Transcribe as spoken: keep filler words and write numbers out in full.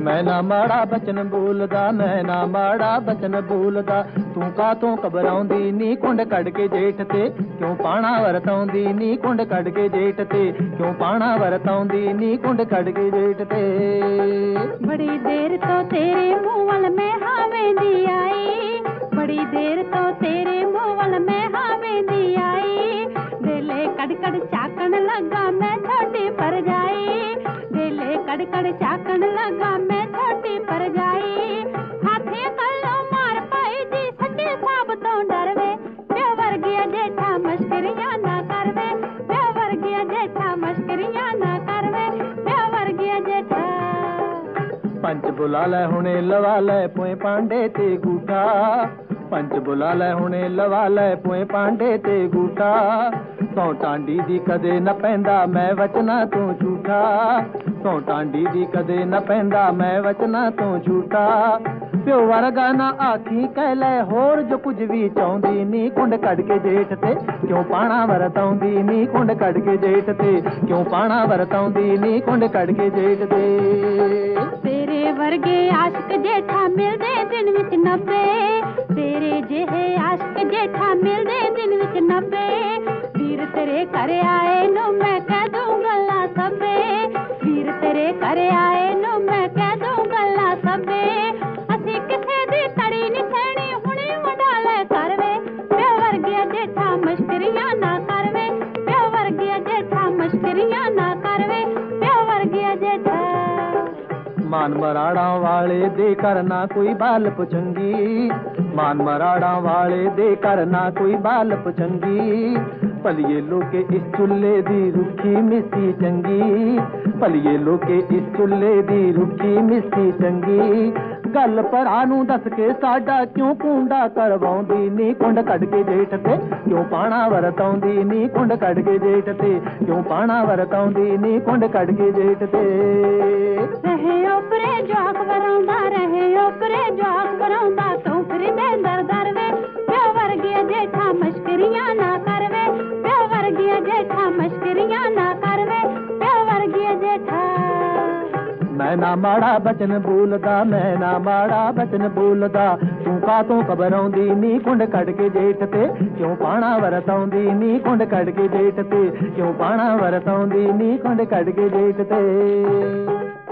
मैं ना माड़ा बचन बोलदा, मैं ना माड़ा बचन बोलदा। तू कातों घबराउंदी नी कुंड कढ के जेठ ते, क्यों पाणा वरताउंदी नी कुंड कढ के जेठ ते, क्यों पाणा वरताउंदी नी कुंड कढ के जेठ ते। बड़ी देर तो तेरे मुंह वल मैं हावेंदी आई, बड़ी देर तो तेरे मुंह वल मैं हावेंदी आई। दिले कड़ कड़ चाकन लगा मैं छोटी पर जाई, दिले कड़ कड़ चाकन लगा मैं छोटी पर जाई। हाथे कल्लो मार पाई जी सच्चे साब तो डरवे, प्यो वर्गिया जेठा मश्करियां ना करवे, प्यो वर्गिया जेठा मश्करियां ना करवे, प्यो वर्गिया जेठा। पंच बुला लै हुणे लवा लै पोए पांडे ते गूठा, पंच बुला लै हुणे लवा लै पोए पांडे ते गूठा। सौ टांडी दी कदे न पैंदा मैं वचना तू झूठा, सौ टांडी दी कदे न पैंदा मैं वचना तू झूठा। प्यो वर्गा ना आखी कह लै होर जो कुछ भी चाहुंदी नी कुंड कढ के जेठ ते, क्यों पाणा वरताउंदी नी कुंड कढ के जेठ ते, क्यों पाणा वरताउंदी नी कुंड कढ के जेठ ते। तेरे वर्गे आशिक जेठा मिलदे दिन विच नब्बे, तेरे जेहे आशिक जेठा मिलदे दिन विच नब्बे। वीर तेरे घर आए नु मैं कह दूं गल्ला सबे, वीर तेरे घर आए नु मैं कह दूं गल्ला सबे। असी किसे दी तड़ी नी सैनी हुणी वडाले करवे, प्यो वर्गिया जेठा मश्करियां ना करवे, प्यो वर्गिया जेठा मश्करियां ना करवे, प्यो वर्गिया जेठा। मान मराड़ा वाले दे करना कोई बाल पुचंगी, मान मराड़ा वाले दे करना कोई बाल पुचंगी। पलिए लोके इस चुल्ले दी रुखी मिस्सी चंगी, पलिए लोके इस चुल्ले दी रुखी मिस्सी चंगी। गल भरा नू दस के साडा क्यों कूंडा करवाउंदी नी कुंड कढ के जेठ ते, क्यों पाणा वरताउंदी नी कुंड कढ के जेठ ते, क्यों पाणा वरताउंदी नी कुंड कढ के जेठ ते। रहे ओपरे जोक वराउंदा, रहे ओपरे जोक वराउंदा, तू फिर दे दर दर वे, प्यो वर्गिया जेठा मश्करियां ना करवे, प्यो वर्गिया जेठा मश्करियां ना करवे, प्यो वर्गिया जेठा। मैं ना माड़ा बचन बोलदा, मैं ना माड़ा बचन बोलदा। तू कातों घबराउंदी नी कुंड कढ के जेठ ते, क्यों पाणा वरताउंदी नी कुंड कढ के जेठ ते, क्यों पाणा वरताउंदी नी कुंड कढ के जेठ ते।